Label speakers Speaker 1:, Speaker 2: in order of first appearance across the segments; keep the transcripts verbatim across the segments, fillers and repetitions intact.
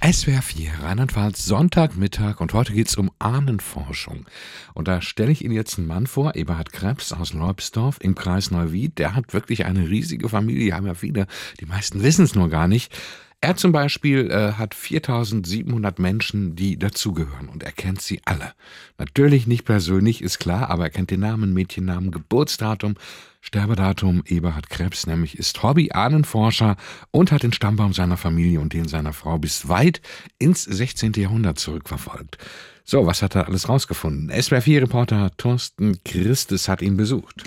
Speaker 1: S W R vier, Rheinland-Pfalz, Sonntagmittag, und heute geht es um Ahnenforschung. Und da stelle ich Ihnen jetzt einen Mann vor, Eberhard Krebs aus Leubsdorf im Kreis Neuwied. Der hat wirklich eine riesige Familie, haben ja viele, die meisten wissen es nur gar nicht. Er zum Beispiel äh, hat viertausendsiebenhundert Menschen, die dazugehören, und er kennt sie alle. Natürlich nicht persönlich, ist klar, aber er kennt den Namen, Mädchennamen, Geburtsdatum, Sterbedatum. Eberhard Krebs nämlich ist Hobby-Ahnenforscher und hat den Stammbaum seiner Familie und den seiner Frau bis weit ins sechzehnten. Jahrhundert zurückverfolgt. So, was hat er alles rausgefunden? S W R vier-Reporter Thorsten Christes hat ihn besucht.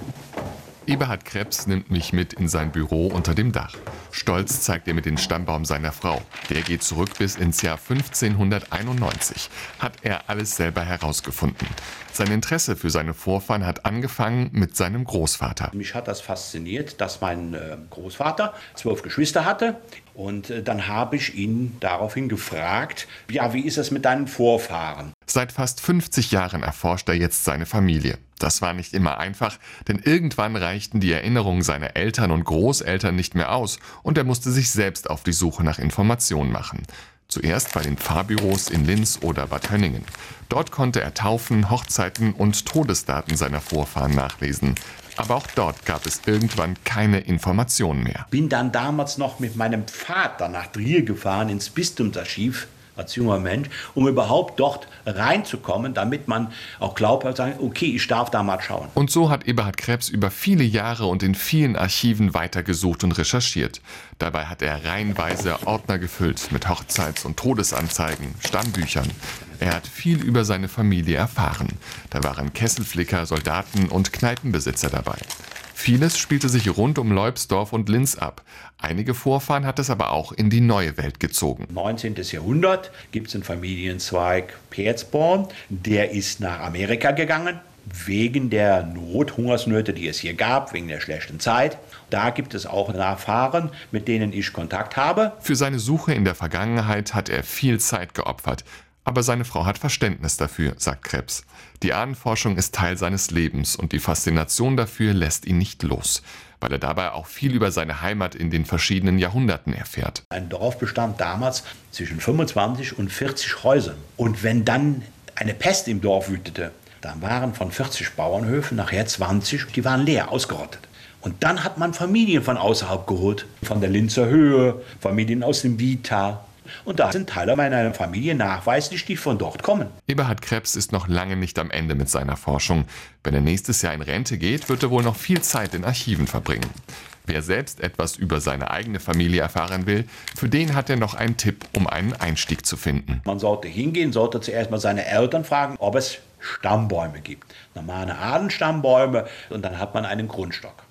Speaker 2: Eberhard Krebs nimmt mich mit in sein Büro unter dem Dach. Stolz zeigt er mir den Stammbaum seiner Frau. Der geht zurück bis ins Jahr fünfzehnhunderteinundneunzig. Hat er alles selber herausgefunden. Sein Interesse für seine Vorfahren hat angefangen mit seinem Großvater.
Speaker 3: Mich hat das fasziniert, dass mein äh, Großvater zwölf Geschwister hatte. Und äh, dann habe ich ihn daraufhin gefragt, ja, wie ist es mit deinen Vorfahren?
Speaker 2: Seit fast fünfzig Jahren erforscht er jetzt seine Familie. Das war nicht immer einfach, denn irgendwann reichten die Erinnerungen seiner Eltern und Großeltern nicht mehr aus und er musste sich selbst auf die Suche nach Informationen machen. Zuerst bei den Pfarrbüros in Linz oder Bad Hönningen. Dort konnte er Taufen, Hochzeiten und Todesdaten seiner Vorfahren nachlesen. Aber auch dort gab es irgendwann keine Informationen mehr.
Speaker 3: Bin dann damals noch mit meinem Vater nach Trier gefahren, ins Bistumsarchiv, als junger Mensch, um überhaupt dort reinzukommen, damit man auch glaubt, okay, ich darf da mal schauen.
Speaker 2: Und so hat Eberhard Krebs über viele Jahre und in vielen Archiven weitergesucht und recherchiert. Dabei hat er reihenweise Ordner gefüllt mit Hochzeits- und Todesanzeigen, Stammbüchern. Er hat viel über seine Familie erfahren. Da waren Kesselflicker, Soldaten und Kneipenbesitzer dabei. Vieles spielte sich rund um Leubsdorf und Linz ab. Einige Vorfahren hat es aber auch in die neue Welt gezogen.
Speaker 3: neunzehnten. Jahrhundert gibt es einen Familienzweig Perzborn, der ist nach Amerika gegangen, wegen der Not, Hungersnöte, die es hier gab, wegen der schlechten Zeit. Da gibt es auch Nachfahren, mit denen ich Kontakt habe.
Speaker 2: Für seine Suche in der Vergangenheit hat er viel Zeit geopfert. Aber seine Frau hat Verständnis dafür, sagt Krebs. Die Ahnenforschung ist Teil seines Lebens und die Faszination dafür lässt ihn nicht los, weil er dabei auch viel über seine Heimat in den verschiedenen Jahrhunderten erfährt.
Speaker 3: Ein Dorf bestand damals zwischen fünfundzwanzig und vierzig Häusern. Und wenn dann eine Pest im Dorf wütete, dann waren von vierzig Bauernhöfen nachher zwanzig, die waren leer, ausgerottet. Und dann hat man Familien von außerhalb geholt, von der Linzer Höhe, Familien aus dem Wiedtal. Und da sind Teile meiner Familie nachweislich, die von dort kommen.
Speaker 2: Eberhard Krebs ist noch lange nicht am Ende mit seiner Forschung. Wenn er nächstes Jahr in Rente geht, wird er wohl noch viel Zeit in Archiven verbringen. Wer selbst etwas über seine eigene Familie erfahren will, für den hat er noch einen Tipp, um einen Einstieg zu finden.
Speaker 3: Man sollte hingehen, sollte zuerst mal seine Eltern fragen, ob es Stammbäume gibt. Normale Ahnenstammbäume, und dann hat man einen Grundstock.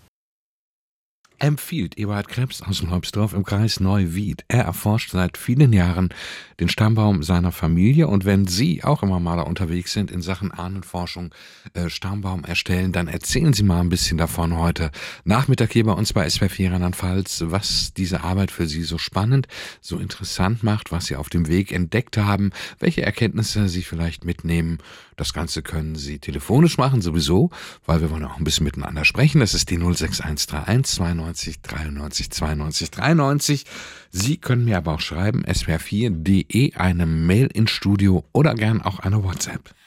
Speaker 1: Empfiehlt Eberhard Krebs aus Leubsdorf im Kreis Neuwied. Er erforscht seit vielen Jahren den Stammbaum seiner Familie. Und wenn Sie auch immer mal da unterwegs sind in Sachen Ahnenforschung, äh, Stammbaum erstellen, dann erzählen Sie mal ein bisschen davon heute Nachmittag hier bei uns bei S W R vier Rheinland-Pfalz, was diese Arbeit für Sie so spannend, so interessant macht, was Sie auf dem Weg entdeckt haben, welche Erkenntnisse Sie vielleicht mitnehmen. Das Ganze können Sie telefonisch machen, sowieso, weil wir wollen auch ein bisschen miteinander sprechen. Das ist die null sechs eins drei eins zweiundneunzig dreiundneunzig zweiundneunzig dreiundneunzig. Sie können mir aber auch schreiben, S W R vier punkt de, eine Mail ins Studio oder gern auch eine WhatsApp.